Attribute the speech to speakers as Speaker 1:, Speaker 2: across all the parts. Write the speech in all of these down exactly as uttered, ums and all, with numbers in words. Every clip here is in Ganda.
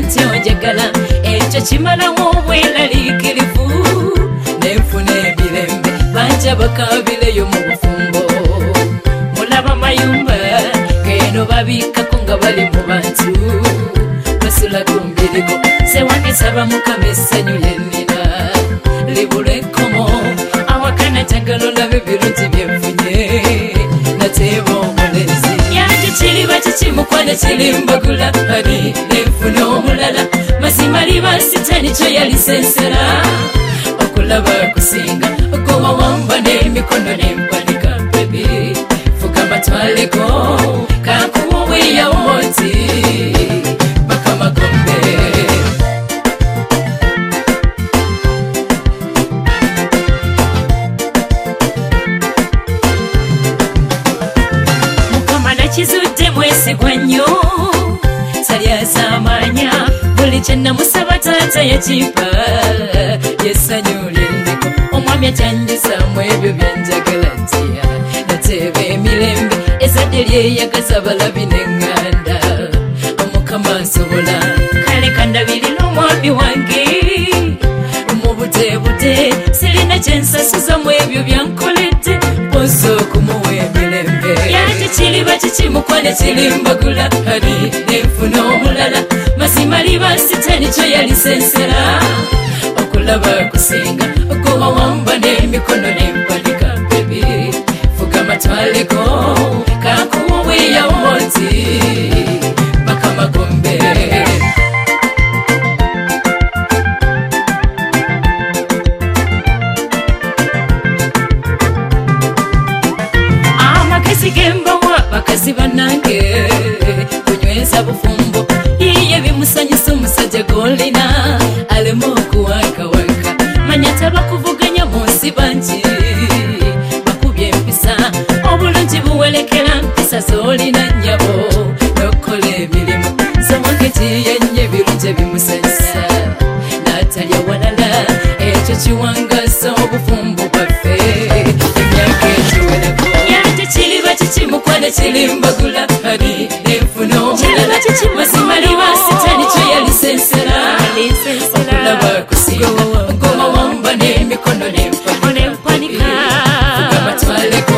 Speaker 1: nti onjagala ekyo kimalawo obweraliikirivu nenfuna emirembe banja bakabireyo mu bufumbo mulaba mayumba geno babiikako nga bali mu bantu basula ku mbirigo sewange saba mukama essanyu lyennina libula ekkomo awakana njagala olabe birungi byenfunye nateeba omulezi yanje kiriba kikimukwano kirimbagula ali nenfuna omulala mazima liba sitani kyo yalisensera okulaba kusinga ogoba wamba n'emikono n'empanika bebi fuga matwaleko kakuwa weyawoti bakamagombe mukama nakizudde mwesigwa nnyo salyasamanya buli kyenamusaba taata yakimpa yesanyu lyendeko omwami akyanjisamu ebyo byenjagala ntya nateeba emirembe ezadde lyeyagaza balabi neŋŋanda omukama nsobola kale kandabirira omwami wange mu buteebute sirina kyensasuzamu ebyo byankoledde posa okumuwa emirembe yanje kiriba kikimukwane kirimbagula ali nenfuna omulala mazima liba sitani kyo yalisensera okulaba kusinga ogoba wamba n'emikono n'empanika bebi fuga matwaleko kakuwa weyawoti bakamagombe amagezi gembawa bakazi banange kunyweza bufumbo iye bimusanyisa omusajja golina alemu okuwankawaka manya tabakuvuganya munsi bangi bakubye empisa obulungi buwelekera mpisa zolina nnyabo nokukola emirimu zowange giyanye ebirungi bimusanyisa natalya walala ekyo kiwangasa obufumbo bwaffe emyaka egiwerako yanje kiriba kikimukwane kirimbagula ali nenfuna omulala mazima liba sitani kyo yalisensera okulaba kusinga ngoma wamba n'emikono n'empanika fuga matwaleko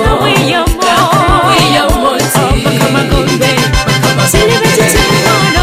Speaker 1: weyawoti bakamagombe kiriba kikimukwane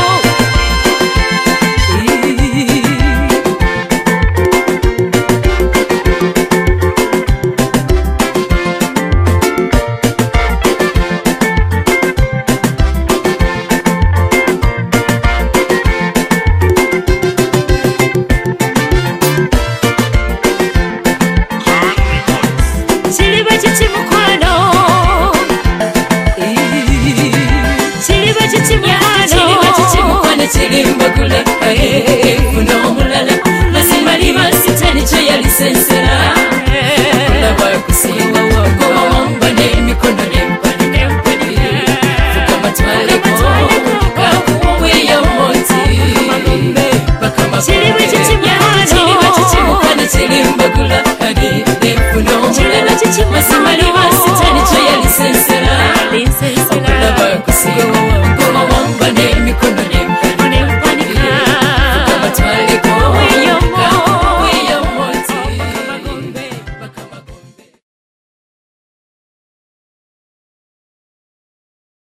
Speaker 1: kirimbagula